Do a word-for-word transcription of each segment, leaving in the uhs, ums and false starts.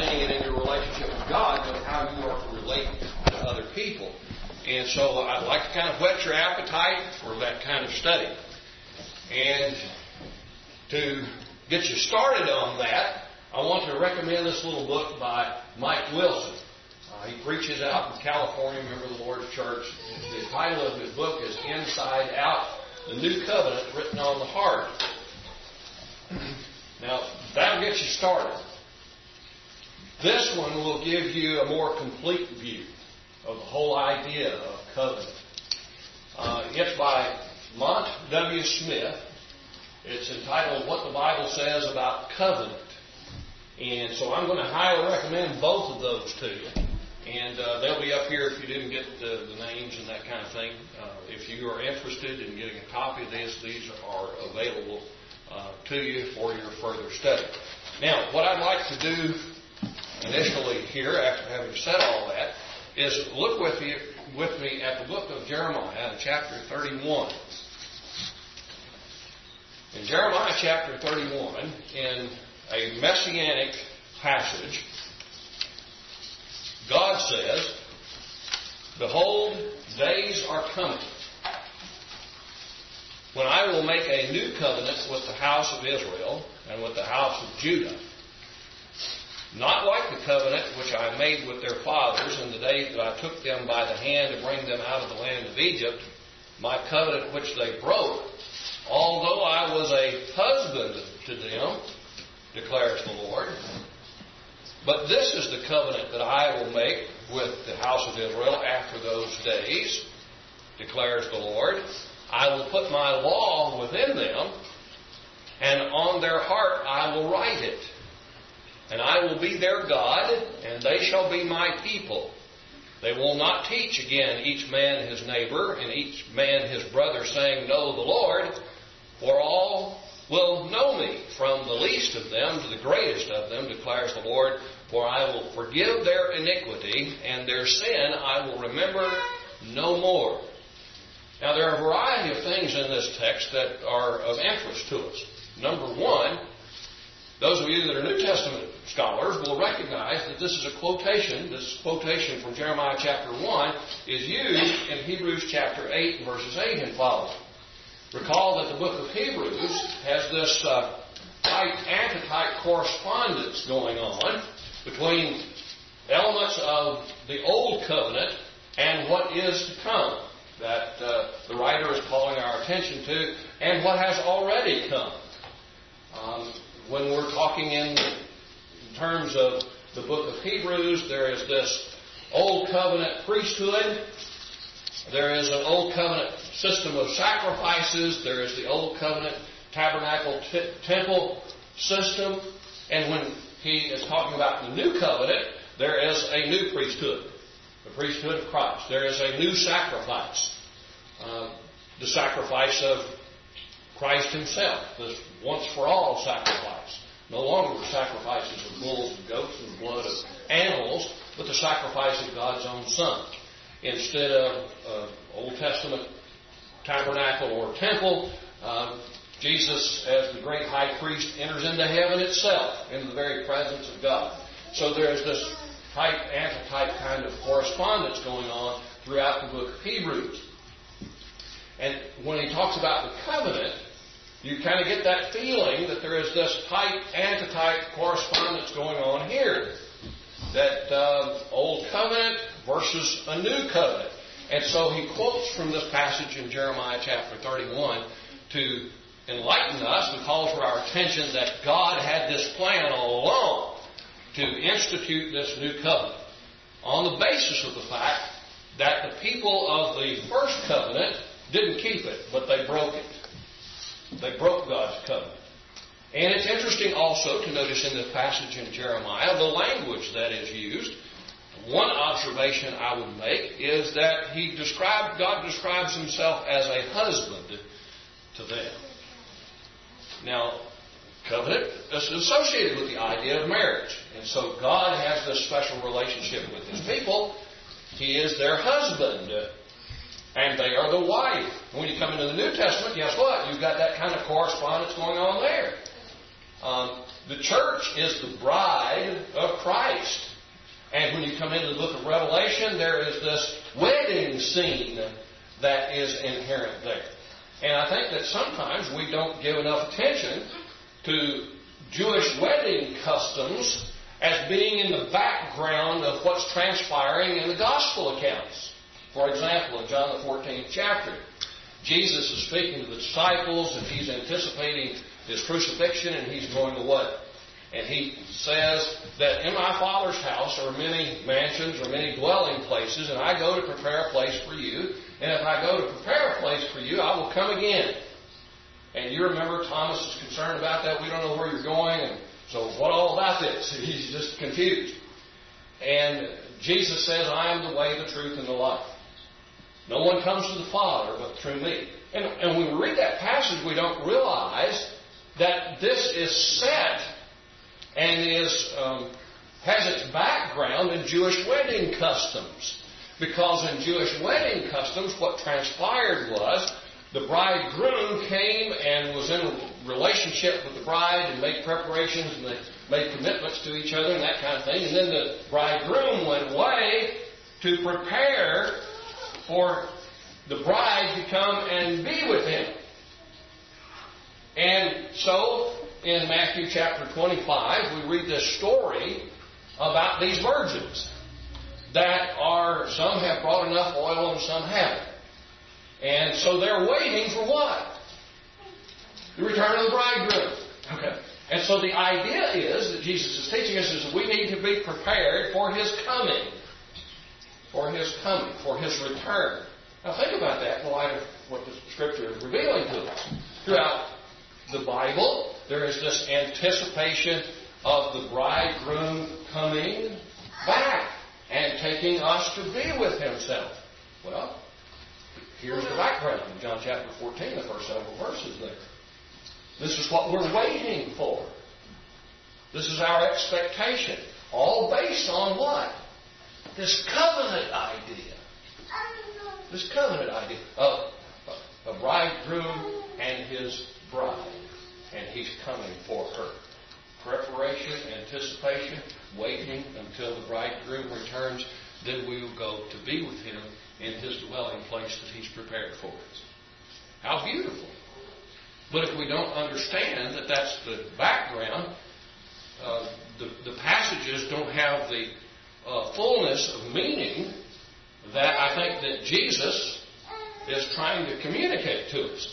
understanding it in your relationship with God of how you are to relate to other people. And so I'd like to kind of whet your appetite for that kind of study. And to get you started on that, I want to recommend this little book by Mike Wilson. Uh, he preaches out in California, member of the Lord's Church. The title of his book is Inside Out, the New Covenant Written on the Heart. Now, that'll get you started. This one will give you a more complete view of the whole idea of covenant. Uh, it's by Mont W. Smith. It's entitled What the Bible Says About Covenant. And so I'm going to highly recommend both of those to you. And uh, they'll be up here if you didn't get the, the names and that kind of thing. Uh, if you are interested in getting a copy of this, these are available uh, to you for your further study. Now, what I'd like to do initially here, after having said all that, is look with me, with me at the book of Jeremiah, chapter thirty-one. In Jeremiah chapter thirty-one, in a messianic passage, God says, "Behold, days are coming, when I will make a new covenant with the house of Israel and with the house of Judah. Not like the covenant which I made with their fathers in the day that I took them by the hand to bring them out of the land of Egypt, my covenant which they broke, although I was a husband to them, declares the Lord. But this is the covenant that I will make with the house of Israel after those days, declares the Lord. I will put my law within them, and on their heart I will write it. And I will be their God, and they shall be my people. They will not teach again each man his neighbor, and each man his brother, saying, Know the Lord, for all will know me, from the least of them to the greatest of them, declares the Lord. For I will forgive their iniquity, and their sin I will remember no more." Now, there are a variety of things in this text that are of interest to us. Number one, those of you that are New Testament scholars will recognize that this is a quotation. This quotation from Jeremiah chapter one is used in Hebrews chapter eight, verses eight and following. Recall that the book of Hebrews has this uh, type-antitype correspondence going on between elements of the Old Covenant and what is to come, that uh, the writer is calling our attention to, and what has already come. Um, when we're talking in terms of the book of Hebrews, there is this Old Covenant priesthood. There is an Old Covenant system of sacrifices. There is the Old Covenant tabernacle t- temple system. And when he is talking about the New Covenant, there is a new priesthood, the priesthood of Christ. There is a new sacrifice, uh, the sacrifice of Christ himself, this once-for-all sacrifice. No longer the sacrifices of bulls and goats and the blood of animals, but the sacrifice of God's own Son. Instead of uh, Old Testament tabernacle or temple, uh, Jesus, as the great high priest, enters into heaven itself, into the very presence of God. So there's this type-antitype kind of correspondence going on throughout the book of Hebrews. And when he talks about the covenant, you kind of get that feeling that there is this type-antitype correspondence going on here. That uh, Old Covenant versus a New Covenant. And so he quotes from this passage in Jeremiah chapter thirty-one to enlighten us and call for our attention that God had this plan all along to institute this new covenant on the basis of the fact that the people of the first covenant didn't keep it, but they broke it. They broke God's covenant. And it's interesting also to notice in this passage in Jeremiah the language that is used. One observation I would make is that he described, God describes himself as a husband to them. Now, covenant is associated with the idea of marriage. And so God has this special relationship with his people. He is their husband. And they are the wife. When you come into the New Testament, guess what? You've got that kind of correspondence going on there. Um, the church is the bride of Christ. come into the book of Revelation, there is this wedding scene that is inherent there. And I think that sometimes we don't give enough attention to Jewish wedding customs as being in the background of what's transpiring in the gospel accounts. For example, in John the fourteenth chapter, Jesus is speaking to the disciples, and he's anticipating his crucifixion, and he's going away. And he says that in my Father's house are many mansions or many dwelling places, and I go to prepare a place for you. And if I go to prepare a place for you, I will come again. And you remember Thomas is concerned about that. We don't know where you're going, and so what all about this? He's just confused. And Jesus says, I am the way, the truth, and the life. No one comes to the Father but through me. And, and when we read that passage, we don't realize that this is set and is um, has its background in Jewish wedding customs. Because in Jewish wedding customs, what transpired was the bridegroom came and was in a relationship with the bride and made preparations and they made commitments to each other and that kind of thing. And then the bridegroom went away to prepare for the bride to come and be with him. And so, in Matthew chapter twenty-five, we read this story about these virgins that are, some have brought enough oil and some haven't. And so they're waiting for what? The return of the bridegroom. Okay. And so the idea is that Jesus is teaching us is that we need to be prepared for His coming. For His coming. For His return. Now think about that in the light of what the Scripture is revealing to us. Throughout the Bible, there is this anticipation of the bridegroom coming back and taking us to be with Himself. Well, here's the background in John chapter fourteen, the first several verses there. This is what we're waiting for. This is our expectation. All based on what? This covenant idea. This covenant idea of a bridegroom and his bride. And He's coming for her. Preparation, anticipation, waiting until the bridegroom returns. Then we will go to be with Him in His dwelling place that He's prepared for us. How beautiful. But if we don't understand that that's the background, uh, the, the passages don't have the uh, fullness of meaning that I think that Jesus is trying to communicate to us.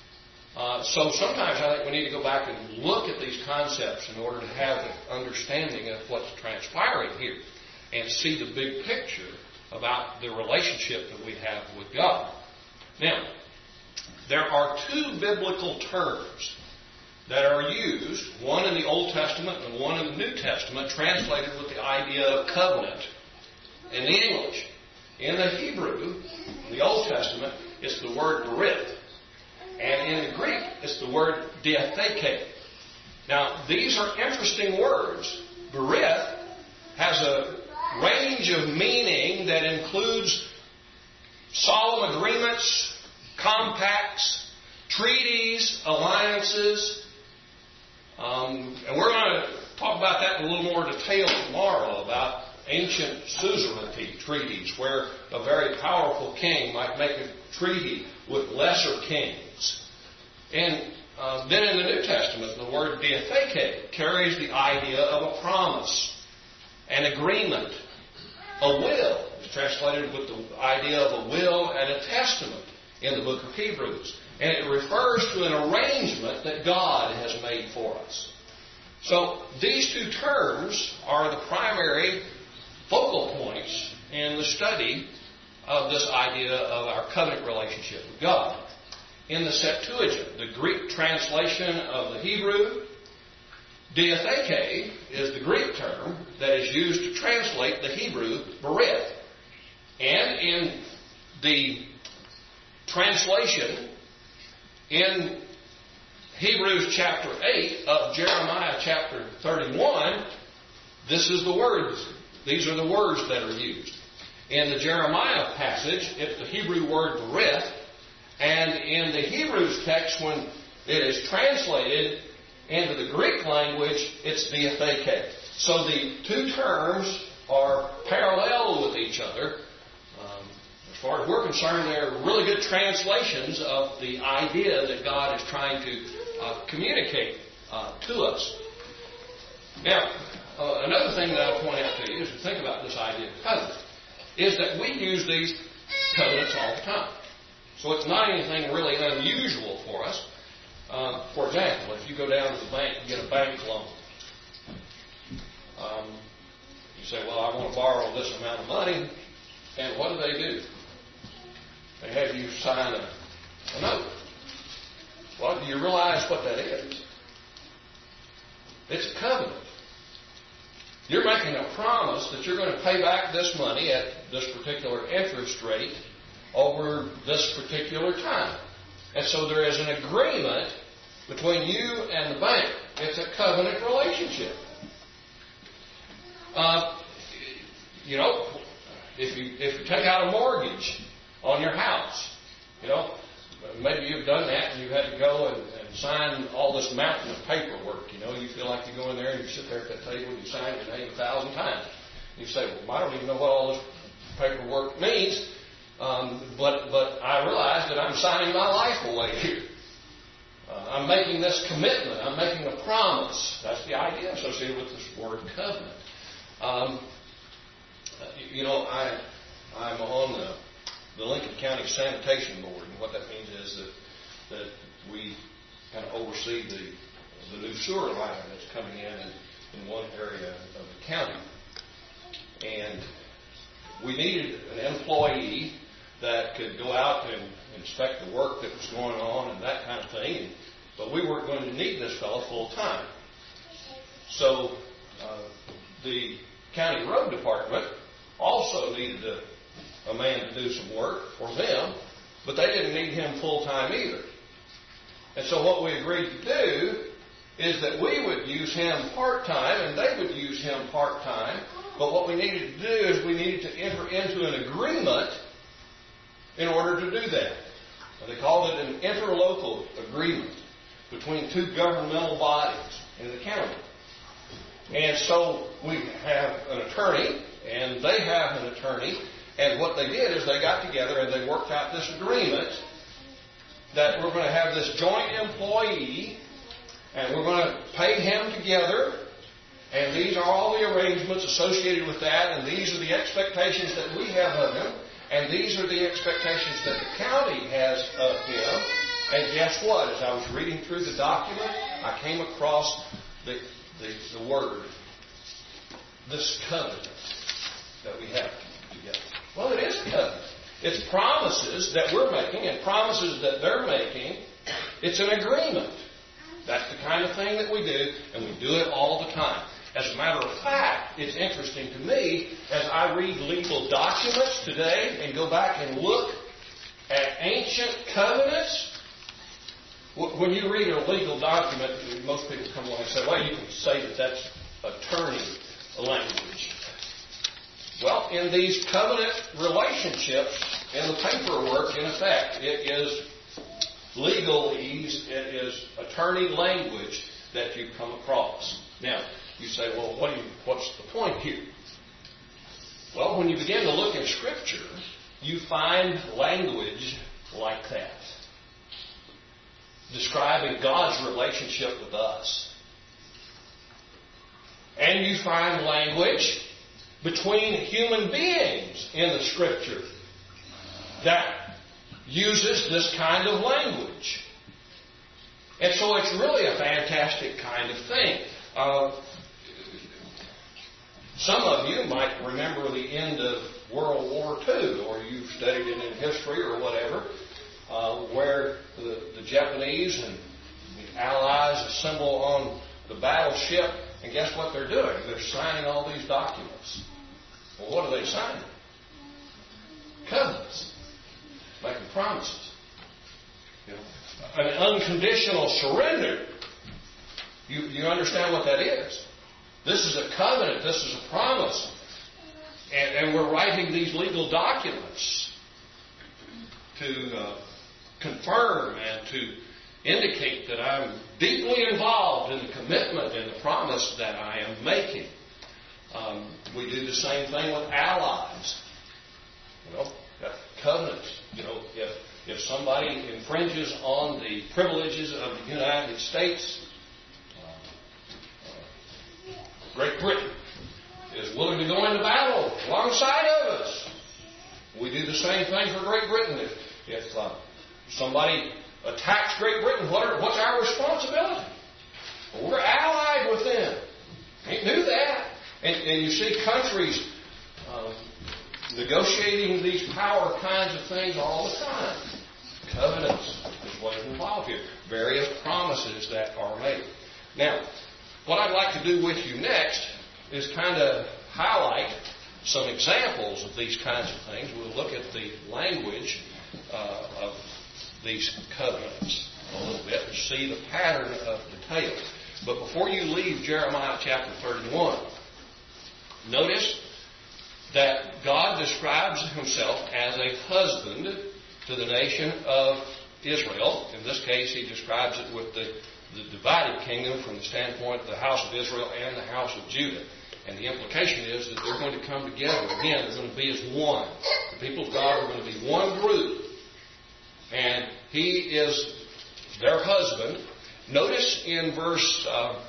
Uh, so sometimes I think we need to go back and look at these concepts in order to have an understanding of what's transpiring here and see the big picture about the relationship that we have with God. Now, there are two biblical terms that are used, one in the Old Testament and one in the New Testament, translated with the idea of covenant in the English. In the Hebrew, the Old Testament, it's the word berith. And in the Greek, it's the word diatheke. Now, these are interesting words. Berith has a range of meaning that includes solemn agreements, compacts, treaties, alliances. Um, and we're going to talk about that in a little more detail tomorrow, about ancient suzerainty treaties, where a very powerful king might make a treaty with lesser kings. And uh, then in the New Testament, the word diatheke carries the idea of a promise, an agreement, a will. It's translated with the idea of a will and a testament in the book of Hebrews. And it refers to an arrangement that God has made for us. So these two terms are the primary focal points in the study of this idea of our covenant relationship with God. In the Septuagint, the Greek translation of the Hebrew, diatheke is the Greek term that is used to translate the Hebrew berith. And in the translation in Hebrews chapter eight of Jeremiah chapter thirty-one, this is the words. These are the words that are used. In the Jeremiah passage, it's the Hebrew word berith. And in the Hebrews text, when it is translated into the Greek language, it's diatheke. So the two terms are parallel with each other. Um, as far as we're concerned, they're really good translations of the idea that God is trying to uh, communicate uh, to us. Now, uh, another thing that I'll point out to you is to think about this idea of covenant, is that we use these covenants all the time. So it's not anything really unusual for us. Uh, for example, if you go down to the bank and get a bank loan, um, you say, well, I want to borrow this amount of money, and what do they do? They have you sign a, a note. Well, do you realize what that is? It's a covenant. You're making a promise that you're going to pay back this money at this particular interest rate over this particular time. And so there is an agreement between you and the bank. It's a covenant relationship. Uh, you know, if you if you take out a mortgage on your house, you know, maybe you've done that and you had to go and, and sign all this mountain of paperwork. You know, you feel like you go in there and you sit there at that table and you sign your name a thousand times. You say, well, I don't even know what all this paperwork means, um, but but I realize that I'm signing my life away here. Uh, I'm making this commitment. I'm making a promise. That's the idea associated with this word covenant. Um, you know, I, I'm on the, the Lincoln County Sanitation Board, and what that means is that that we kind of oversee the the new sewer line that's coming in in, in one area of the county. And we needed an employee that could go out and inspect the work that was going on and that kind of thing. And, but we weren't going to need this fellow full time. So uh, the county road department also needed a, a man to do some work for them, but they didn't need him full time either. And so what we agreed to do is that we would use him part time and they would use him part time. But what we needed to do is we needed to enter into an agreement in order to do that. And they called it an interlocal agreement between two governmental bodies in the county. And so we have an attorney, and they have an attorney, and what they did is they got together and they worked out this agreement that we're going to have this joint employee, and we're going to pay him together, and these are all the arrangements associated with that, and these are the expectations that we have of him, and these are the expectations that the county has of him. And guess what? As I was reading through the document, I came across the, the, the word, this covenant that we have together. Well, it is a covenant. It's promises that we're making and promises that they're making. It's an agreement. That's the kind of thing that we do, and we do it all the time. As a matter of fact, it's interesting to me as I read legal documents today and go back and look at ancient covenants. When you read a legal document, most people come along and say, well, you can say that that's attorney language. Well, in these covenant relationships, in the paperwork, in effect, it is legalese, it is attorney language that you come across. Now, you say, well, what do you, what's the point here? Well, when you begin to look in Scripture, you find language like that, describing God's relationship with us. And you find language between human beings in the Scripture that uses this kind of language. And so it's really a fantastic kind of thing. Uh, some of you might remember the end of World War Two, or you've studied it in history or whatever, uh, where the, the Japanese and the Allies assemble on the battleship, and guess what they're doing? They're signing all these documents. Well, what are they signing? Covenants. Making promises. You know, an unconditional surrender. You, you understand what that is? This is a covenant. This is a promise. And, and we're writing these legal documents to uh, confirm and to indicate that I'm deeply involved in the commitment and the promise that I am making. Um, We do the same thing with allies. You know, covenants. You know, if if somebody infringes on the privileges of the United States, uh, uh, Great Britain is willing to go into battle alongside of us. We do the same thing for Great Britain. If, if uh, somebody attacks Great Britain, what are, what's our responsibility? Well, we're allied with them. Can't do that. And, and you see countries uh, negotiating these power kinds of things all the time. Covenants is what is involved here. Various promises that are made. Now, what I'd like to do with you next is kind of highlight some examples of these kinds of things. We'll look at the language uh, of these covenants a little bit and see the pattern of detail. But before you leave Jeremiah chapter thirty-one, notice that God describes himself as a husband to the nation of Israel. In this case, he describes it with the, the divided kingdom from the standpoint of the house of Israel and the house of Judah. And the implication is that they're going to come together. Again, they're going to be as one. The people of God are going to be one group. And he is their husband. Notice in verse uh,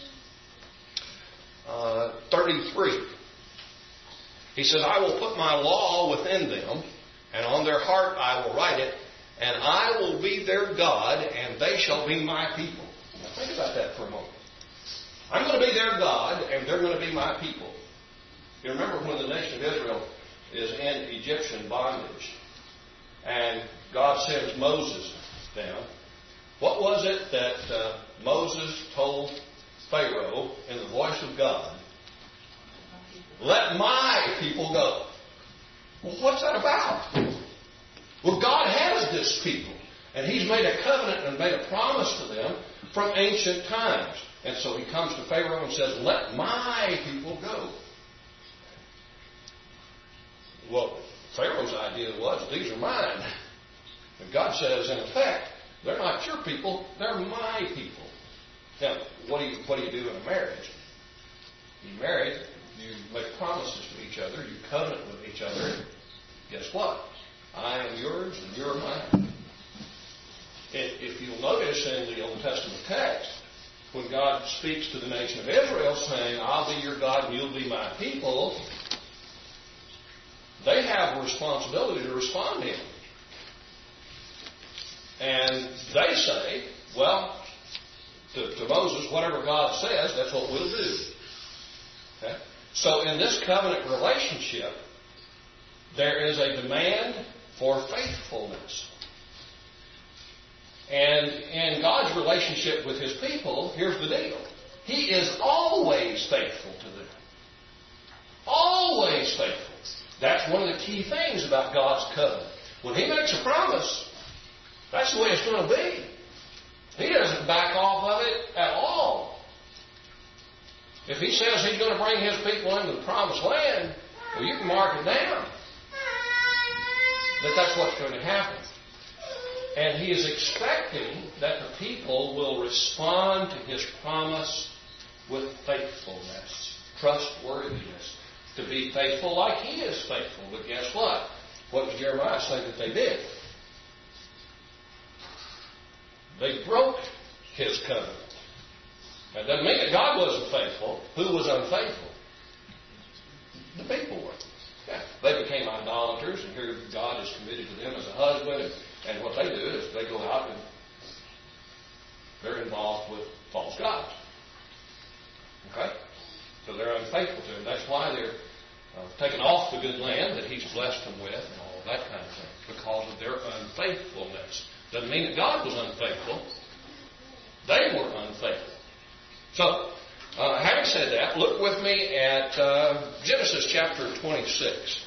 uh, thirty-three. He says, I will put my law within them, and on their heart I will write it, and I will be their God, and they shall be my people. Now think about that for a moment. I'm going to be their God, and they're going to be my people. You remember when the nation of Israel is in Egyptian bondage, and God sends Moses down. What was it that uh, Moses told Pharaoh in the voice of God? Let my people go. Well, what's that about? Well, God has this people, and he's made a covenant and made a promise to them from ancient times. And so he comes to Pharaoh and says, let my people go. Well, Pharaoh's idea was, these are mine. And God says, in effect, they're not your people, they're my people. Now, what do you, what do, you do in a marriage? You marry, you make promises to each other, you covenant with each other. Guess what? I am yours and you're mine. If, if you'll notice in the Old Testament text, when God speaks to the nation of Israel saying, I'll be your God and you'll be my people, they have a responsibility to respond to him. And they say, well, to, to Moses, whatever God says, that's what we'll do. Okay? So in this covenant relationship, there is a demand for faithfulness. And in God's relationship with his people, here's the deal. He is always faithful to them. Always faithful. That's one of the key things about God's covenant. When he makes a promise, that's the way it's going to be. He doesn't back off of it at all. If he says he's going to bring his people into the promised land, well, you can mark it down that that's what's going to happen. And he is expecting that the people will respond to his promise with faithfulness, trustworthiness, to be faithful like he is faithful. But guess what? What does Jeremiah say that they did? They broke his covenant. That doesn't mean that God wasn't faithful. Who was unfaithful? The people were. Yeah. They became idolaters, and here God is committed to them as a husband, and, and what they do is they go out and they're involved with false gods. Okay? So they're unfaithful to him. That's why they're uh, taken off the good land that he's blessed them with and all that kind of thing, because of their unfaithfulness. Doesn't mean that God was unfaithful. They were unfaithful. So, uh, having said that, look with me at uh, Genesis chapter twenty-six.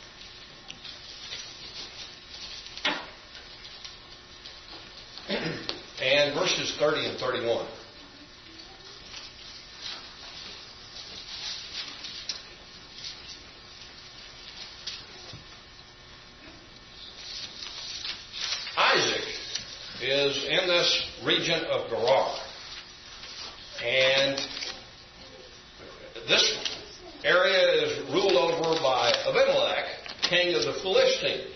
And verses thirty and thirty-one. Isaac is in this region of Gerar. And this area king of the Philistines.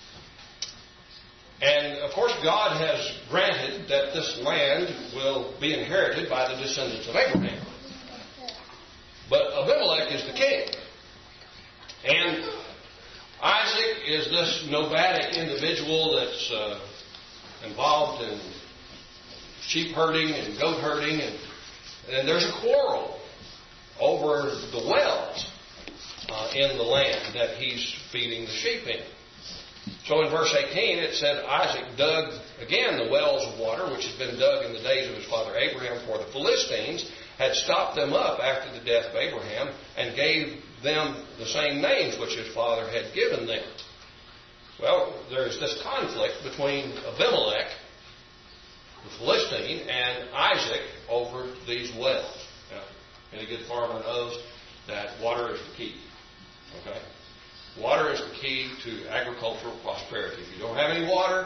And, of course, God has granted that this land will be inherited by the descendants of Abraham. But Abimelech is the king. And Isaac is this nomadic individual that's uh, involved in sheep herding and goat herding. And, and there's a quarrel over the wells uh, in the land that he's feeding the sheep in. So in verse eighteen it said Isaac dug again the wells of water which had been dug in the days of his father Abraham, for the Philistines had stopped them up after the death of Abraham, and gave them the same names which his father had given them. Well, there's this conflict between Abimelech, the Philistine, and Isaac over these wells. Now, any good farmer knows that water is the key. Okay? Water is the key to agricultural prosperity. If you don't have any water,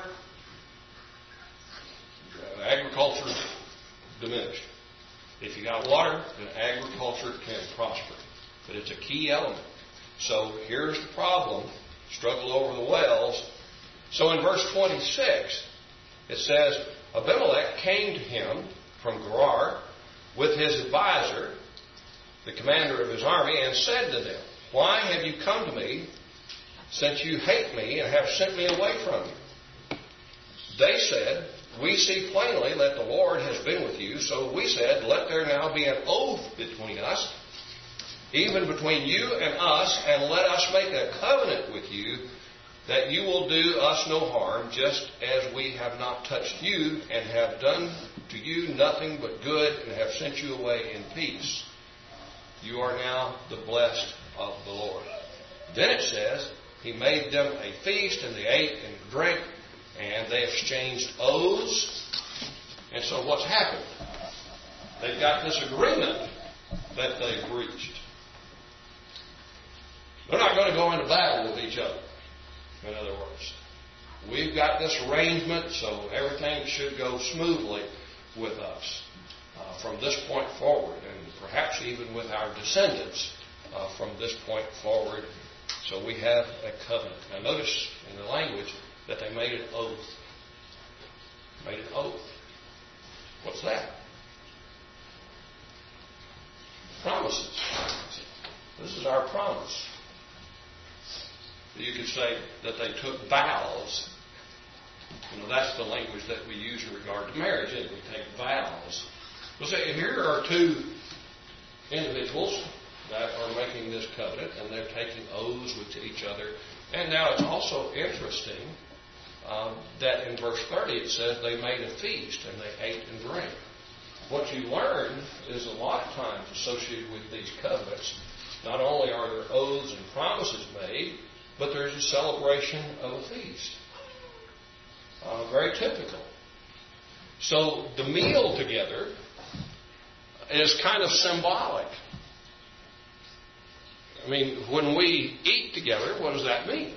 agriculture is diminished. If you got water, then agriculture can prosper. But it's a key element. So here's the problem. Struggle over the wells. So in verse twenty-six, it says, Abimelech came to him from Gerar with his advisor, the commander of his army, and said to them, Why have you come to me, since you hate me and have sent me away from you? They said, We see plainly that the Lord has been with you. So we said, Let there now be an oath between us, even between you and us, and let us make a covenant with you that you will do us no harm, just as we have not touched you and have done to you nothing but good and have sent you away in peace. You are now the blessed of the Lord. Then it says, He made them a feast, and they ate and drank, and they exchanged oaths. And so what's happened? They've got this agreement that they've reached. They're not going to go into battle with each other, in other words. We've got this arrangement, so everything should go smoothly with us uh, from this point forward, and perhaps even with our descendants uh, from this point forward. So we have a covenant. Now notice in the language that they made an oath. Made an oath. What's that? Promises. This is our promise. You could say that they took vows. You know, that's the language that we use in regard to marriage. Isn't it? We take vows. Well, say, here are two individuals that are making this covenant, and they're taking oaths with each other. And now it's also interesting um, that in verse thirty it says they made a feast and they ate and drank. What you learn is a lot of times associated with these covenants, not only are there oaths and promises made, but there's a celebration of a feast. Uh, very typical. So the meal together is kind of symbolic. I mean, when we eat together, what does that mean?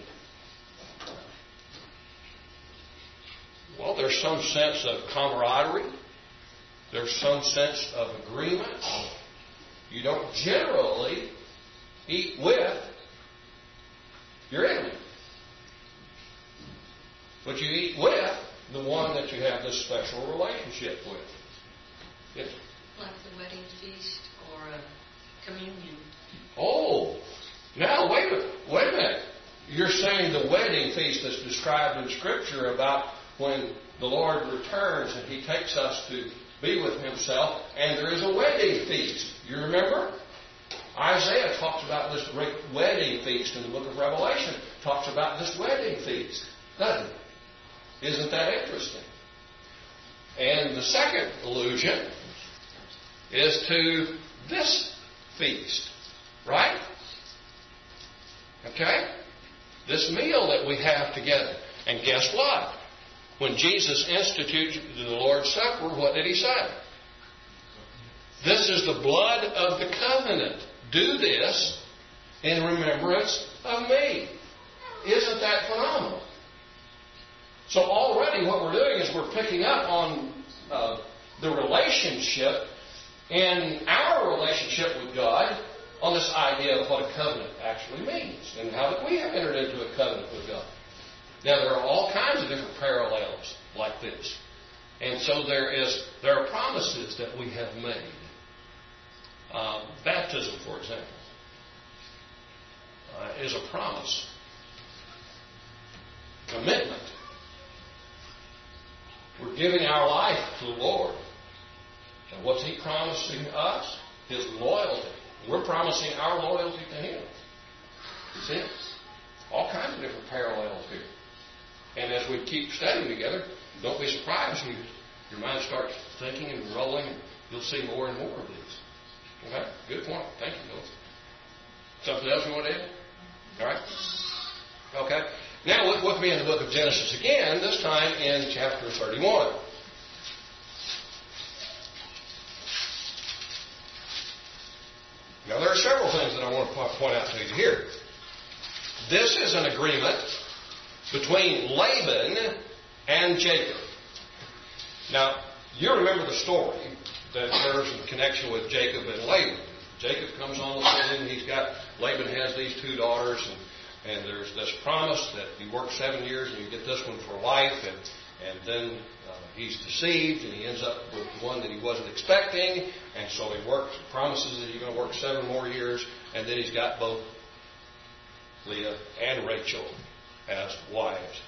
Well, there's some sense of camaraderie. There's some sense of agreement. You don't generally eat with your enemy, but you eat with the one that you have this special relationship with. Yes? Like the wedding feast or a communion. Oh, now wait a minute. Wait a minute. You're saying the wedding feast that's described in Scripture about when the Lord returns and He takes us to be with Himself, and there is a wedding feast. You remember? Isaiah talks about this great wedding feast in the book of Revelation. Talks about this wedding feast, doesn't it? Isn't that interesting? And the second allusion is to this feast, right? Okay? This meal that we have together. And guess what? When Jesus instituted the Lord's Supper, what did He say? This is the blood of the covenant. Do this in remembrance of me. Isn't that phenomenal? So already what we're doing is we're picking up on uh, the relationship and our relationship with God on this idea of what a covenant actually means and how that we have entered into a covenant with God. Now, there are all kinds of different parallels like this. And so there is there are promises that we have made. Uh, baptism, for example, uh, is a promise. Commitment. We're giving our life to the Lord. And what's He promising us? His loyalty. We're promising our loyalty to Him. You see? All kinds of different parallels here. And as we keep studying together, don't be surprised. You, your mind starts thinking and rolling, and you'll see more and more of these. Okay? Good point. Thank you, Bill. Something else you want to add? All right? Okay. Now look with me in the book of Genesis again, this time in chapter thirty-one. Now there are several things that I want to point out to you here. This is an agreement between Laban and Jacob. Now, you remember the story that occurs in connection with Jacob and Laban. Jacob comes on the scene. He's got, Laban has these two daughters, and, and there's this promise that you work seven years and you get this one for life, and, and then uh, he's deceived and he ends up with one that he wasn't expecting, and so he works, promises that he's going to work seven more years, and then he's got both Leah and Rachel as wives.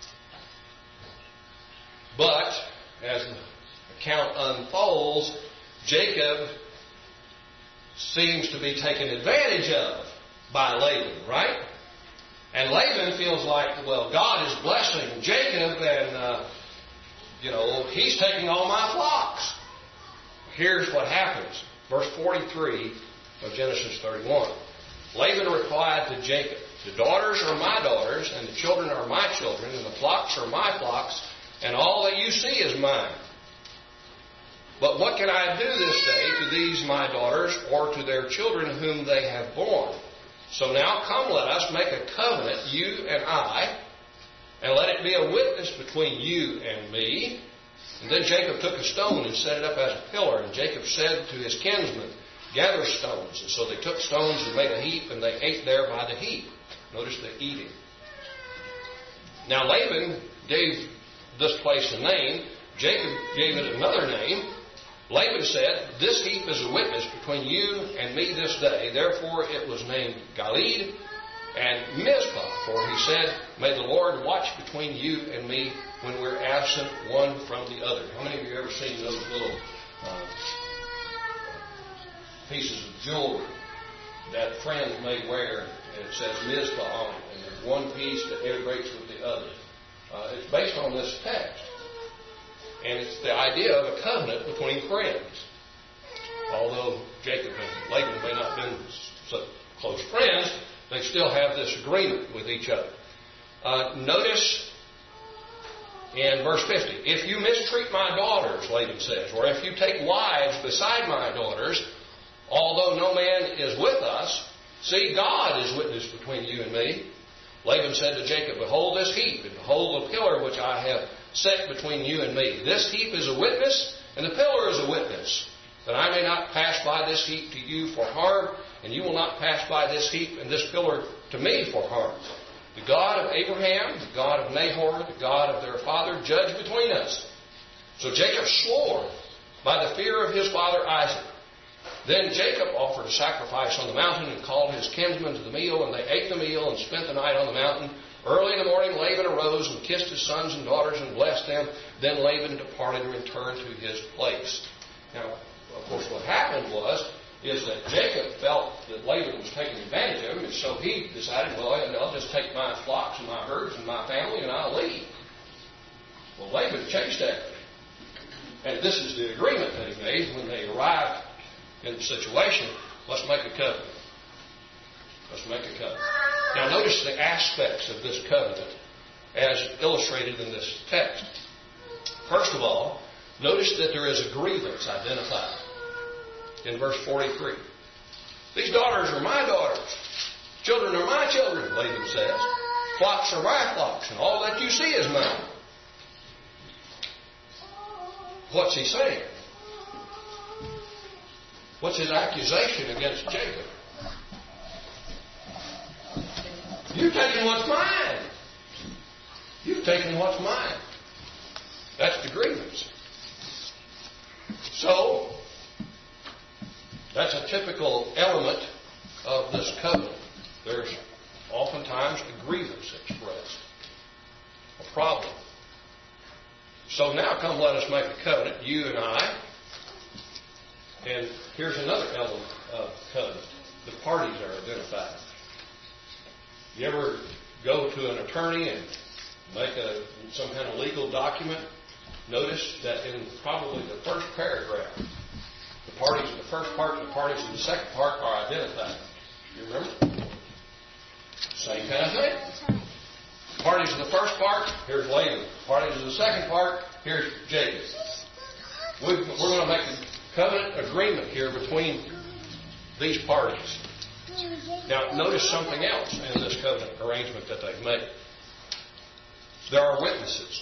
But, as the account unfolds, Jacob seems to be taken advantage of by Laban, right? And Laban feels like, well, God is blessing Jacob and, uh, you know, he's taking all my flocks. Here's what happens. Verse forty-three of Genesis thirty-one. Laban replied to Jacob, "The daughters are my daughters, and the children are my children, and the flocks are my flocks, and all that you see is mine. But what can I do this day to these my daughters, or to their children whom they have borne? So now come, let us make a covenant, you and I, and let it be a witness between you and me." And then Jacob took a stone and set it up as a pillar, and Jacob said to his kinsmen, "Gather stones." And so they took stones and made a heap, and they ate there by the heap. Notice the eating. Now Laban gave this place a name. Jacob gave it another name. Laban said, "This heap is a witness between you and me this day." Therefore it was named Galeed and Mizpah. For he said, "May the Lord watch between you and me when we're absent one from the other." How many of you have ever seen those little uh, pieces of jewelry that friends may wear, and it says Mizpah on it, and there's one piece that integrates with the other? Uh, it's based on this text. And it's the idea of a covenant between friends. Although Jacob and Laban may not have been so close friends, they still have this agreement with each other. Uh, notice in verse fifty, "If you mistreat my daughters," Laban says, "or if you take wives beside my daughters, although no man is with us, see, God is witness between you and me." Laban said to Jacob, "Behold this heap, and behold the pillar which I have set between you and me. This heap is a witness, and the pillar is a witness, that I may not pass by this heap to you for harm, and you will not pass by this heap and this pillar to me for harm. The God of Abraham, the God of Nahor, the God of their father, judge between us." So Jacob swore by the fear of his father Isaac. Then Jacob offered a sacrifice on the mountain and called his kinsmen to the meal, and they ate the meal and spent the night on the mountain. Early in the morning, Laban arose and kissed his sons and daughters and blessed them. Then Laban departed and returned to his place. Now, of course, what happened was, is that Jacob felt that Laban was taking advantage of him, and so he decided, well, I'll just take my flocks and my herds and my family, and I'll leave. Well, Laban chased after him. And this is the agreement that he made when they arrived in the situation. Let's make a covenant. Let's make a covenant. Now notice the aspects of this covenant as illustrated in this text. First of all, notice that there is a grievance identified in verse forty-three. "These daughters are my daughters. Children are my children," Laban says. "Flocks are my flocks, and all that you see is mine." What's he saying? What's his accusation against Jacob? You've taken what's mine. You've taken what's mine. That's the grievance. So, that's a typical element of this covenant. There's oftentimes a grievance expressed, a problem. So now come let us make a covenant, you and I. And here's another element of covenant. The parties are identified. You ever go to an attorney and make a, some kind of legal document? Notice that in probably the first paragraph, the parties in the first part and the parties in the second part are identified. You remember? Same kind of thing. Parties in the first part, here's Laban. Parties in the second part, here's Jacob. We're going to make a covenant agreement here between these parties. Now, notice something else in this covenant arrangement that they've made. There are witnesses.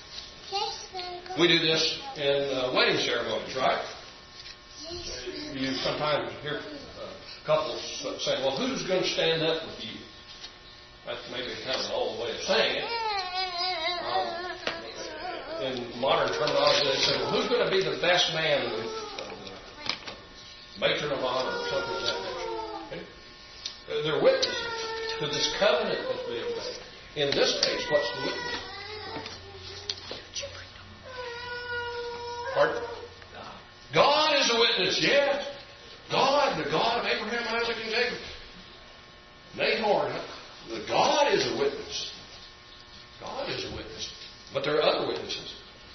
We do this in uh, wedding ceremonies, right? You sometimes hear uh, couples say, well, who's going to stand up with you? That's maybe kind of an old way of saying it. Um, in modern terminology, they say, well, who's going to be the best man, the, the matron of honor, or something of that nature? Okay? They're witnesses to this covenant that's being made. In this case, what's the witness? Pardon? God is a witness, yes. God, the God of Abraham, Isaac, and Jacob. Nahor, the God is a witness. God is a witness. But there are other witnesses.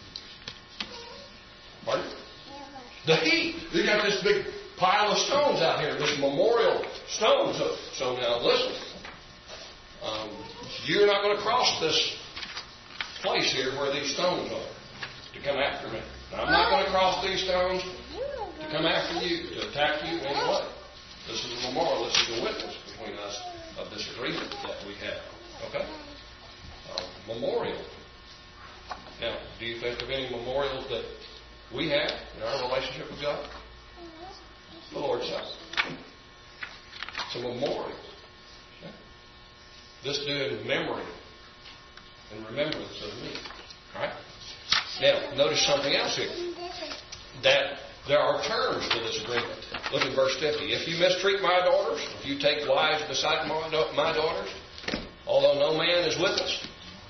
Pardon? The heat. They got this big pile of stones out here, this memorial stone. So, so now listen. Um, you're not going to cross this place here where these stones are to come after me. I'm not going to cross these stones to come after you, to attack you in any way. This is a memorial. This is a witness between us of this agreement that we have. Okay? Uh, memorial. Now, do you think of any memorials that we have in our relationship with God? The Lord's Supper. It's a memorial. Okay? This do in memory and remembrance of me. All right? Now, notice something else here. That there are terms to this agreement. Look at verse fifty. If you mistreat my daughters, if you take wives beside my daughters, although no man is with us.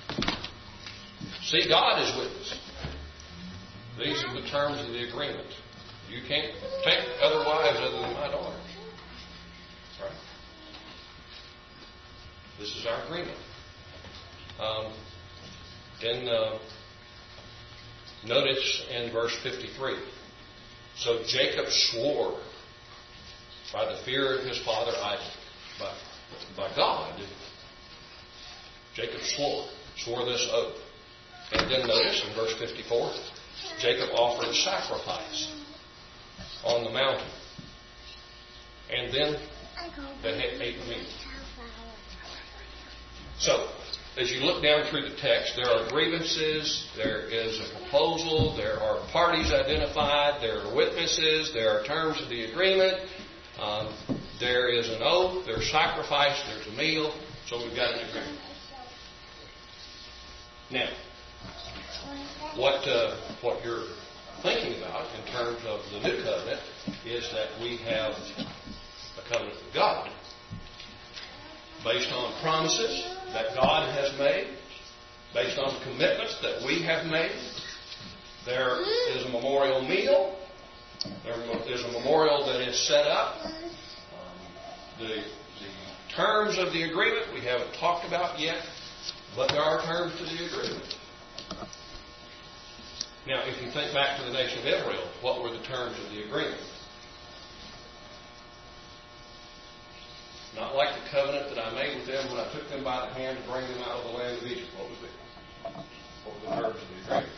See, God is with us. These are the terms of the agreement. You can't take other wives other than my daughters. Right? This is our agreement. Um, then uh, notice in verse fifty-three. So Jacob swore by the fear of his father Isaac, by, by God. Jacob swore, swore this oath. And then notice in verse fifty-four, Jacob offered a sacrifice on the mountain. And then they had ate meat. So, as you look down through the text, there are grievances, there is a proposal, there are parties identified, there are witnesses, there are terms of the agreement, um, there is an oath, there's sacrifice, there's a meal, so we've got an agreement. Now, what uh, what you're thinking about in terms of the new covenant is that we have a covenant with God based on promises that God has made, based on commitments that we have made. There is a memorial meal. There is a memorial that is set up. Um, the, the terms of the agreement we haven't talked about yet, but there are terms to the agreement. Now, if you think back to the nation of Israel, what were the terms of the agreement? Not like the covenant that I made with them when I took them by the hand to bring them out of the land of Egypt. What was it? What were the terms of the agreement?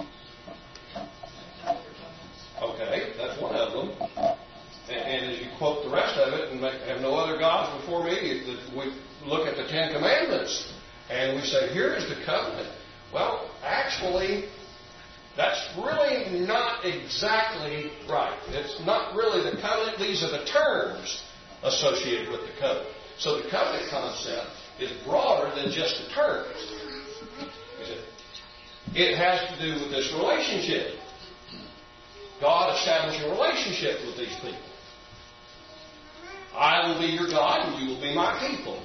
Okay, that's one of them. And, and as you quote the rest of it and make, have no other gods before me, we look at the Ten Commandments and we say, here is the covenant. Well, actually, that's really not exactly right. It's not really the covenant. These are the terms associated with the covenant. So the covenant concept is broader than just the terms. It has to do with this relationship. God establishing a relationship with these people. I will be your God and you will be my people.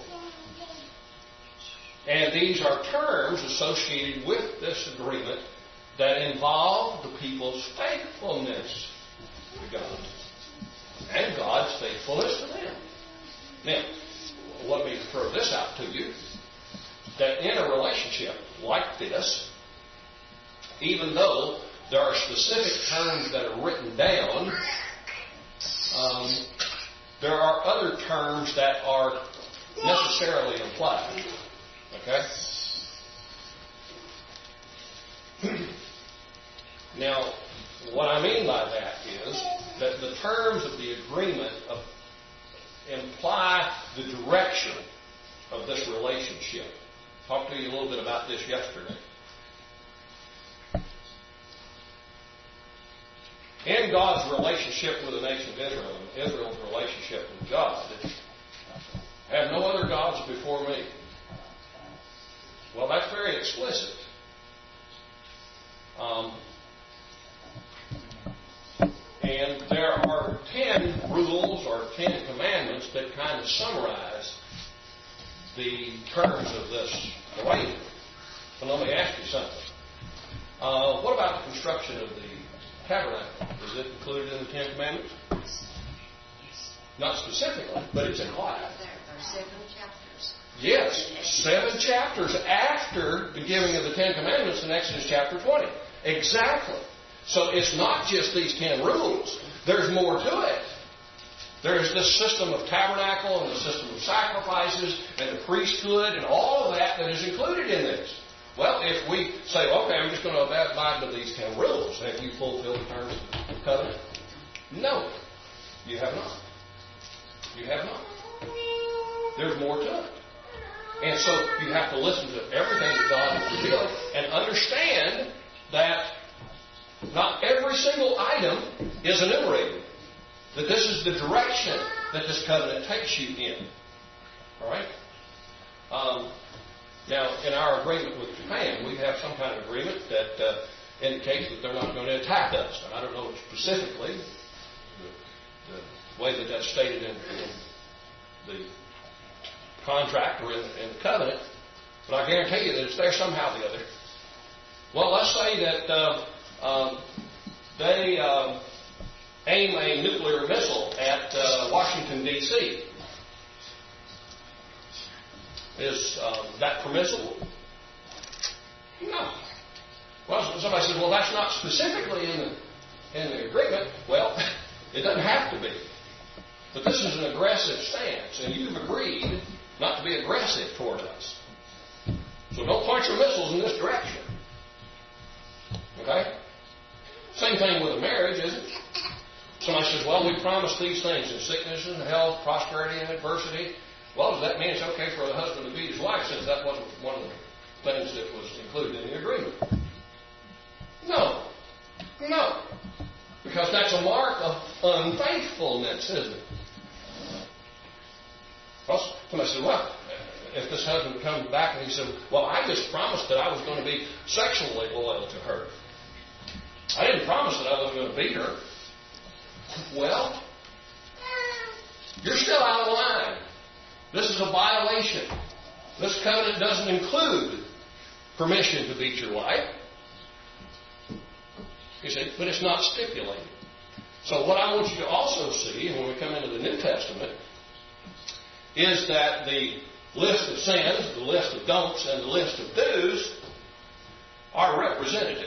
And these are terms associated with this agreement that involve the people's faithfulness to God and God's faithfulness to them. Now, let me throw this out to you, that in a relationship like this, even though there are specific terms that are written down, um, there are other terms that are necessarily implied. Okay? Now, what I mean by that is that the terms of the agreement of, imply the direction of this relationship. I talked to you a little bit about this yesterday. In God's relationship with the nation of Israel and Israel's relationship with God, have no other gods before me. Well, that's very explicit. Um, and there are ten rules or ten commandments that kind of summarize the terms of this arrangement. So let me ask you something. Uh, what about the construction of the tabernacle? Is it included in the Ten Commandments? Not specifically, but it's implied. There are seven chapters. Yes, seven chapters after the giving of the Ten Commandments in Exodus chapter twenty. Exactly. So it's not just these ten rules. There's more to it. There's this system of tabernacle and the system of sacrifices and the priesthood and all of that that is included in this. Well, if we say, okay, I'm just going to abide by these ten rules, have you fulfilled the terms of the covenant? No, you have not. You have not. There's more to it. And so you have to listen to everything that God is revealing and understand that not every single item is enumerated. That this is the direction that this covenant takes you in. All right? Um, now, in our agreement with Japan, we have some kind of agreement that uh, indicates that they're not going to attack us. And I don't know specifically the, the way that that's stated in, in the contract or in, in the covenant, but I guarantee you that it's there somehow or the other. Well, let's say that uh, um, they uh, aim a nuclear missile at uh, Washington, D C Is uh, that permissible? No. Well, somebody says, well, that's not specifically in the, in the agreement. Well, it doesn't have to be. But this is an aggressive stance, and you've agreed not to be aggressive towards us. So don't point your missiles in this direction. Okay? Same thing with a marriage, isn't it? Somebody says, well, we promised these things in sickness and health, prosperity and adversity. Well, does that mean it's okay for the husband to beat his wife, since that wasn't one of the things that was included in the agreement? No. No. Because that's a mark of unfaithfulness, isn't it? Well, somebody said, well, if this husband comes back and he said, well, I just promised that I was going to be sexually loyal to her. I didn't promise that I wasn't going to beat her. Well, you're still out of line. This is a violation. This covenant doesn't include permission to beat your wife. You see, but it's not stipulated. So what I want you to also see when we come into the New Testament is that the list of sins, the list of don'ts, and the list of do's are representative.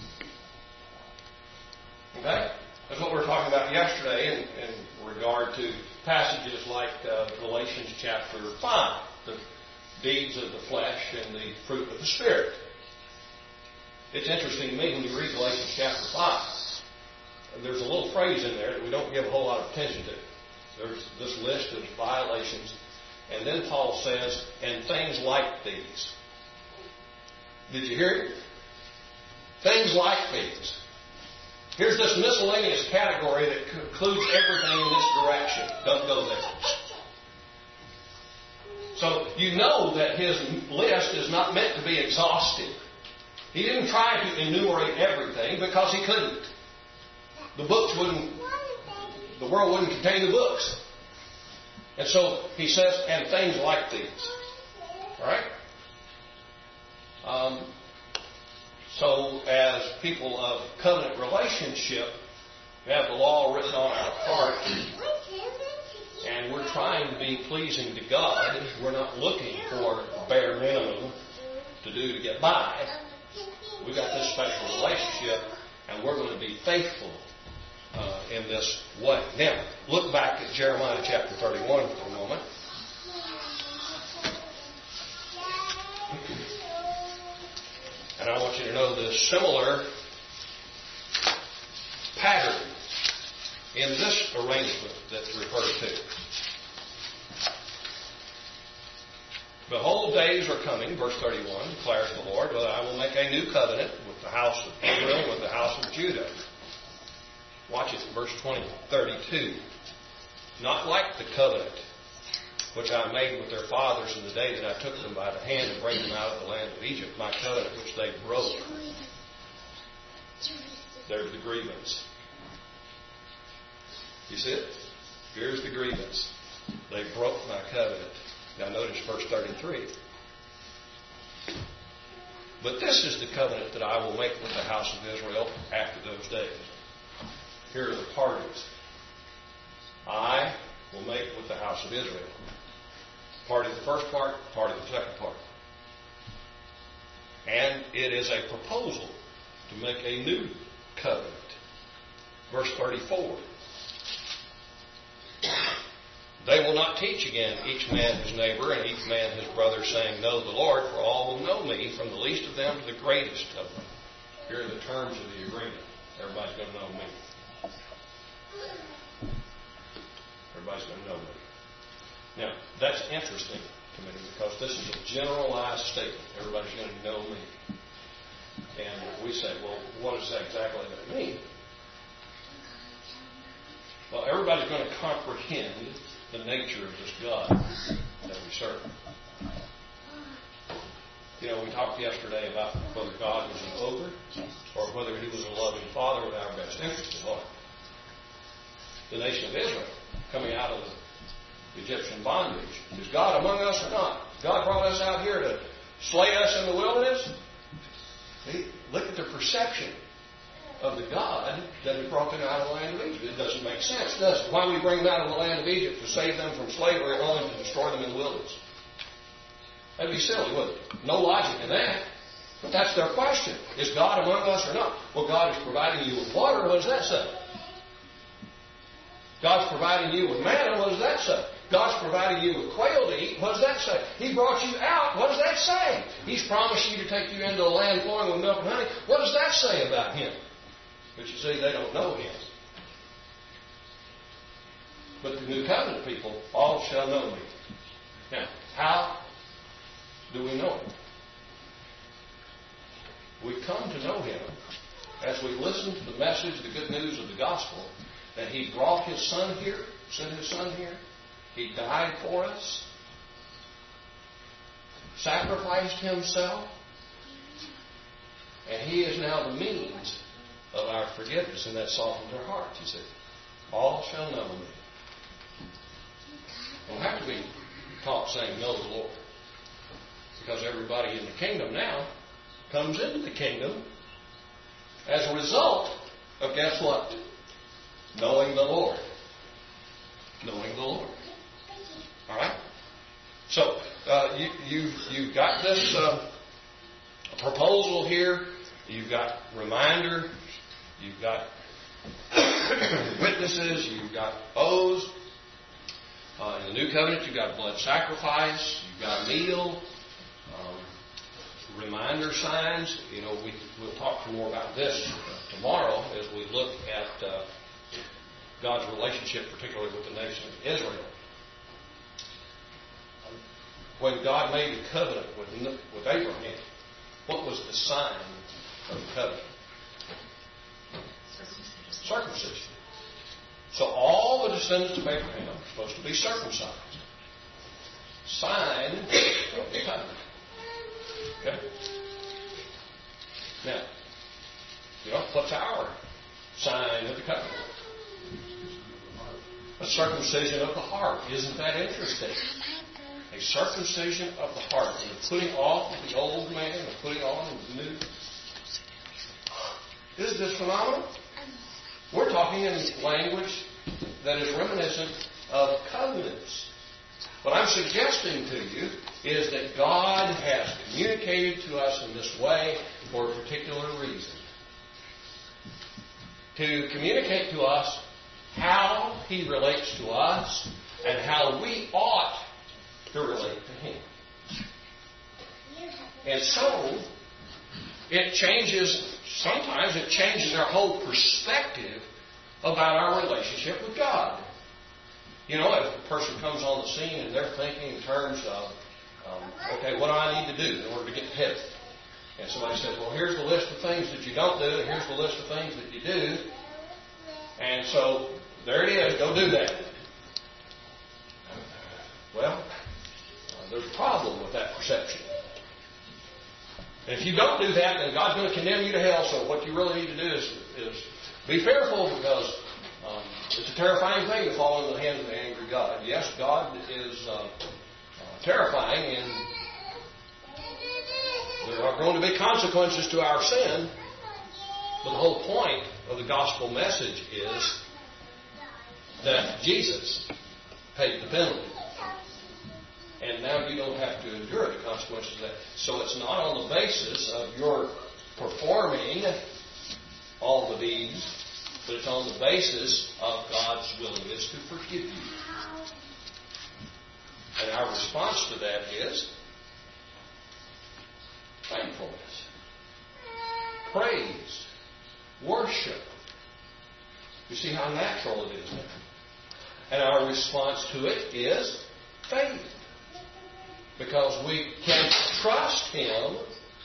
Okay? That's what we were talking about yesterday in, in regard to passages like uh, Galatians chapter five, the deeds of the flesh and the fruit of the Spirit. It's interesting to me when you read Galatians chapter five, there's a little phrase in there that we don't give a whole lot of attention to. There's this list of violations, and then Paul says, and things like these. Did you hear it? Things like these. Here's this miscellaneous category that includes everything in this direction. Don't go there. So you know that his list is not meant to be exhaustive. He didn't try to enumerate everything because he couldn't. The books wouldn't, the world wouldn't contain the books. And so he says, and things like these. All right? Um, so as people of covenant relationship, we have the law written on our heart, and we're trying to be pleasing to God. We're not looking for a bare minimum to do to get by. We've got this special relationship, and we're going to be faithful uh, in this way. Now, look back at Jeremiah chapter thirty-one for a moment. And I want you to know the similar pattern in this arrangement that's referred to. Behold, days are coming, verse thirty-one, declares the Lord, that I will make a new covenant with the house of Israel and with the house of Judah. Watch it, verse twenty, thirty-two. Not like the covenant which I made with their fathers in the day that I took them by the hand and brought them out of the land of Egypt, my covenant which they broke. There's the grievance. You see it? Here's the grievance. They broke my covenant. Now notice verse thirty-three. But this is the covenant that I will make with the house of Israel after those days. Here are the parties. I will make with the house of Israel. Part of the first part, part of the second part. And it is a proposal to make a new covenant. Verse thirty-four. They will not teach again each man his neighbor and each man his brother, saying, Know the Lord, for all will know me, from the least of them to the greatest of them. Here are the terms of the agreement. Everybody's going to know me. Everybody's going to know me. Now, that's interesting to me because this is a generalized statement. Everybody's going to know me. And we say, well, what does that exactly that mean? Well, everybody's going to comprehend the nature of this God that we serve. You know, we talked yesterday about whether God was an ogre or whether he was a loving father with our best interest at heart. The nation of Israel coming out of the Egyptian bondage. Is God among us or not? God brought us out here to slay us in the wilderness. See, look at the perception of the God that had brought them out of the land of Egypt. It doesn't make sense, does it? Why we bring them out of the land of Egypt to save them from slavery, only to destroy them in the wilderness? That'd be silly, wouldn't it? No logic in that. But that's their question. Is God among us or not? Well, God is providing you with water. What does that say? God's providing you with manna. What does that say? God's providing you with quail to eat. What does that say? He brought you out. What does that say? He's promised you to take you into a land flowing with milk and honey. What does that say about Him? But you see, they don't know Him. But the New Covenant people, all shall know me. Now, how do we know Him? We come to know Him as we listen to the message, the good news of the gospel, that He brought His Son here, sent His Son here. He died for us, sacrificed Himself, and He is now the means of our forgiveness, and that softens our hearts, you see. All shall know me. Don't have to be taught saying, know the Lord. Because everybody in the kingdom now comes into the kingdom as a result of, guess what? Knowing the Lord. Knowing the Lord. All right? So, uh, you, you, you've got this uh, proposal here. You've got reminder. You've got witnesses. You've got oaths. Uh, in the New Covenant, you've got blood sacrifice. You've got a meal. Um, reminder signs. You know, we, we'll talk more about this tomorrow as we look at uh, God's relationship, particularly with the nation of Israel. When God made the covenant with, with Abraham, what was the sign of the covenant? Circumcision. So all the descendants of Abraham are supposed to be circumcised. sign of the covenant. Okay? Now, you know, what's our sign of the covenant? A circumcision of the heart. Isn't that interesting? A circumcision of the heart. And the putting off of the old man and putting on the new. Isn't this phenomenal? We're talking in language that is reminiscent of covenants. What I'm suggesting to you is that God has communicated to us in this way for a particular reason. To communicate to us how He relates to us and how we ought to relate to Him. And so, it changes, sometimes it changes our whole perspective about our relationship with God. You know, if a person comes on the scene and they're thinking in terms of, um, okay, what do I need to do in order to get to heaven? And somebody says, well, here's the list of things that you don't do, and here's the list of things that you do. And so, there it is, go do that. Well, uh, there's a problem with that perception. And if you don't do that, then God's going to condemn you to hell. So what you really need to do is, is be fearful, because um, it's a terrifying thing to fall into the hands of an angry God. Yes, God is uh, uh, terrifying, and there are going to be consequences to our sin. But the whole point of the gospel message is that Jesus paid the penalty. And now you don't have to endure the consequences of that. So it's not on the basis of your performing all the deeds, but it's on the basis of God's willingness to forgive you. And our response to that is thankfulness, praise, worship. You see how natural it is now. And our response to it is faith. Because we can trust Him,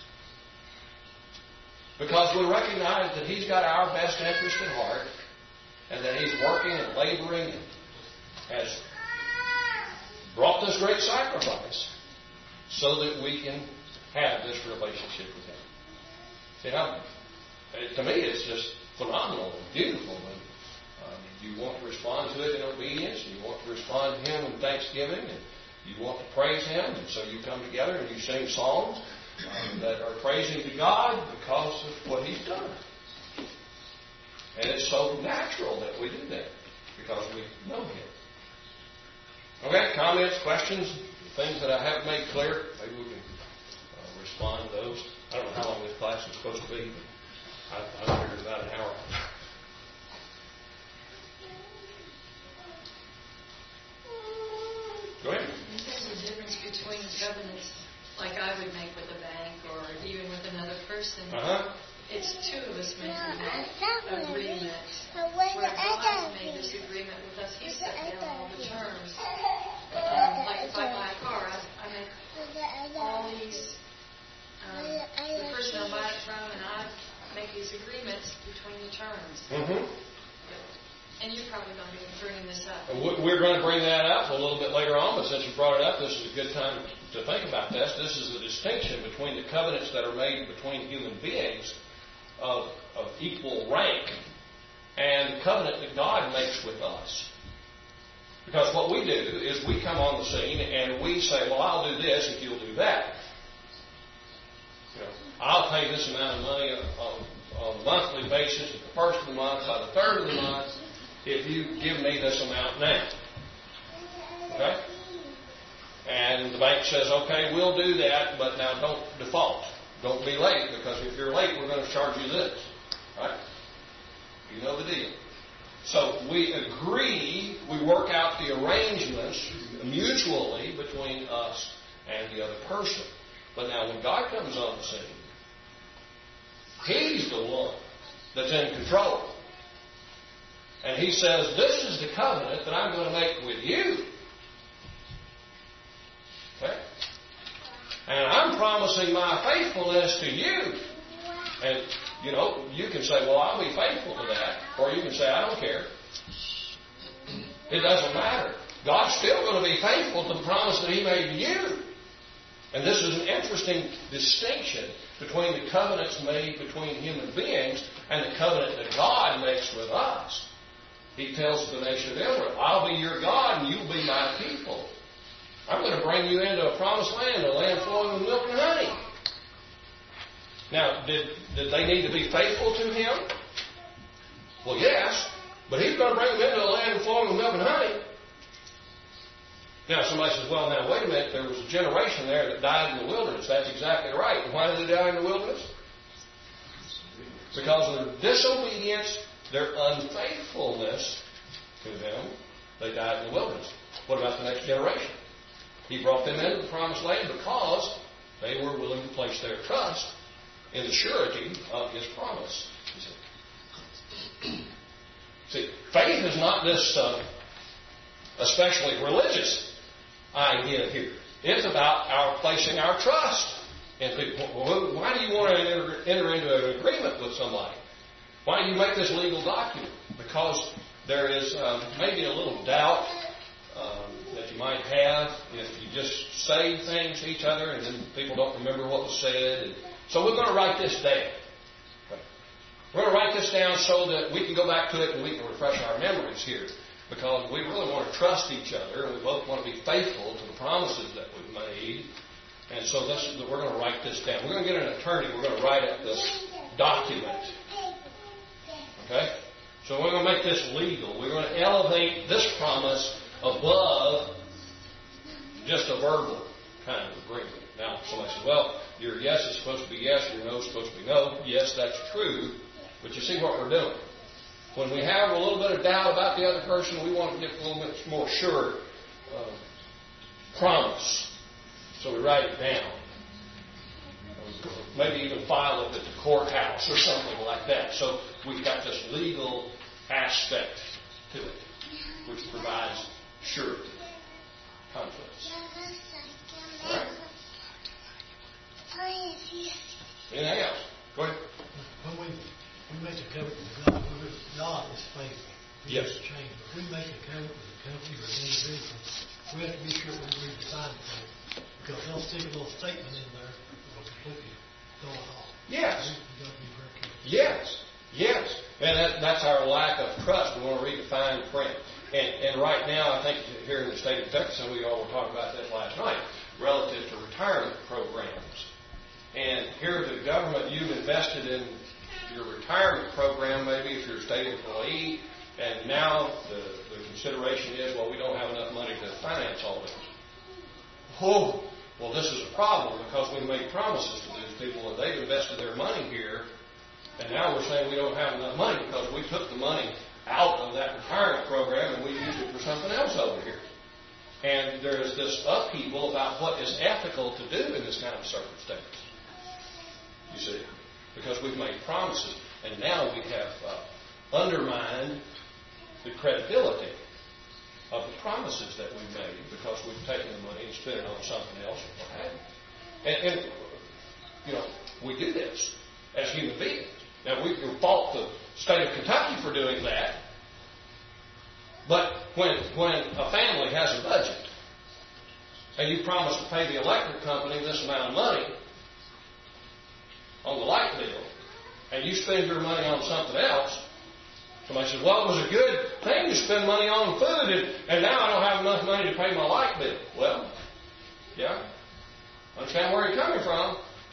because we recognize that He's got our best interest at heart, and that He's working and laboring and has brought this great sacrifice so that we can have this relationship with Him. You know, to me it's just phenomenal and beautiful. And um, you want to respond to it in obedience, and you want to respond to Him in thanksgiving, and you want to praise Him, and so you come together and you sing songs um, that are praising to God because of what He's done. And it's so natural that we do that because we know Him. Okay, comments, questions, things that I haven't made clear? Maybe we can uh, respond to those. I don't know how long this class is supposed to be, but I, I figured about an hour. Go ahead. There's a difference between covenants like I would make with a bank or even with another person. Uh-huh. It's two of us making an agreement. Where God made this agreement with us, He set down all the terms. Um, like if I buy a car, I, I make all these, um, the person I buy it from and I make these agreements between the terms. Mm-hmm. And you're probably going to be bringing this up. We're going to bring that up a little bit later on, but since you brought it up, this is a good time to think about this. This is the distinction between the covenants that are made between human beings of, of equal rank and the covenant that God makes with us. Because what we do is we come on the scene and we say, well, I'll do this if you'll do that. You know, I'll pay this amount of money on, on a monthly basis at the first of the month, by the third of the month, if you give me this amount now. Okay? And the bank says, okay, we'll do that, but now don't default. Don't be late, because if you're late, we're going to charge you this. Right? You know the deal. So we agree, we work out the arrangements mutually between us and the other person. But now when God comes on the scene, He's the one that's in control. And He says, this is the covenant that I'm going to make with you. Okay? And I'm promising my faithfulness to you. And, you know, you can say, well, I'll be faithful to that. Or you can say, I don't care. It doesn't matter. God's still going to be faithful to the promise that He made to you. And this is an interesting distinction between the covenants made between human beings and the covenant that God makes with us. He tells the nation of Israel, I'll be your God and you'll be my people. I'm going to bring you into a promised land, a land flowing with milk and honey. Now, did, did they need to be faithful to Him? Well, yes. But He's going to bring them into a land flowing with milk and honey. Now, somebody says, well, now, wait a minute. There was a generation there that died in the wilderness. That's exactly right. And why did they die in the wilderness? Because of their disobedience, their unfaithfulness to Him, they died in the wilderness. What about the next generation? He brought them into the promised land because they were willing to place their trust in the surety of His promise. See, faith is not this uh, especially religious idea here. It's about our placing our trust in people. Well, why do you want to enter, enter into an agreement with somebody? Why do you make this legal document? Because there is um, maybe a little doubt um, that you might have if you just say things to each other and then people don't remember what was said. And so we're going to write this down. Okay. We're going to write this down so that we can go back to it and we can refresh our memories here. Because we really want to trust each other and we both want to be faithful to the promises that we've made. And so this, we're going to write this down. We're going to get an attorney. We're going to write up this document. Okay? So we're going to make this legal. We're going to elevate this promise above just a verbal kind of agreement. Now, somebody says, well, your yes is supposed to be yes, your no is supposed to be no. Yes, that's true. But you see what we're doing. When we have a little bit of doubt about the other person, we want to get a little bit more sure uh, promise. So we write it down. Maybe even file it at the courthouse or something like that. So we've got this legal aspect to it, which provides surety, confidence. All right? Anything else? Go ahead. When we, we make a covenant with God, God is faithful. He yes. doesn't change. But if we make a covenant with a company or an individual, we have to be sure we read the fine print. Because they'll stick a little statement in there that will completely throw it off. Yes. We've got to be very careful. Yes. Yes. And that, that's our lack of trust. We want to read the fine print. And, and right now, I think here in the state of Texas, and we all were talking about this last night, relative to retirement programs. And here the government, you've invested in your retirement program, maybe if you're a state employee, and now the, the consideration is, well, we don't have enough money to finance all this. Oh, well, this is a problem because we made promises to these people that they've invested their money here, and now we're saying we don't have enough money because we took the money out of that retirement program and we used it for something else over here. And there is this upheaval about what is ethical to do in this kind of circumstance. You see, because we've made promises, and now we have uh, undermined the credibility of the promises that we've made because we've taken the money and spent it on something else or what have you. And, and, you know, we do this as human beings. Now, we can fault the state of Kentucky for doing that, but when, when a family has a budget and you promise to pay the electric company this amount of money on the light bill, and you spend your money on something else, somebody says, well, it was a good thing to spend money on food, and, and now I don't have enough money to pay my light bill. Well, yeah, understand where you're coming from.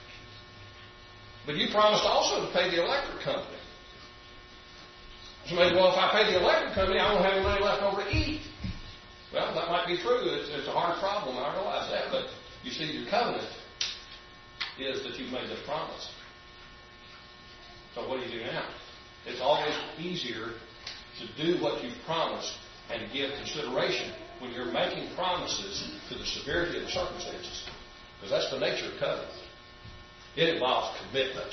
But you promised also to pay the electric company. Somebody says, well, if I pay the electric company, I won't have any money left over to eat. Well, that might be true. It's, it's a hard problem. I realize that. But you see, your covenant is that you've made this promise. So what do you do now? It's always easier to do what you've promised and to give consideration when you're making promises to the severity of the circumstances. Because that's the nature of covenant. It involves commitment.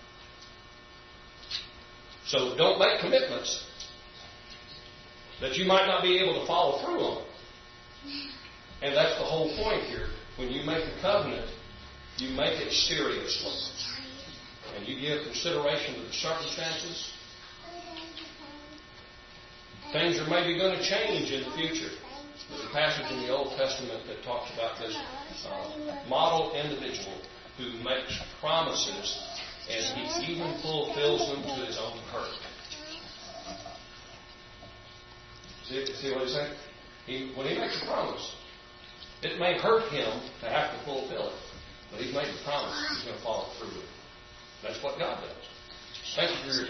So don't make commitments that you might not be able to follow through on. And that's the whole point here. When you make a covenant, you make it seriously. And you give consideration to the circumstances. Things are maybe going to change in the future. There's a passage in the Old Testament that talks about this uh, model individual who makes promises and he even fulfills them to his own hurt. See, see what he's saying? He, when he makes a promise, it may hurt him to have to fulfill it, but he's made the promise. He's going to follow through with it. That's what God does. Thank you for your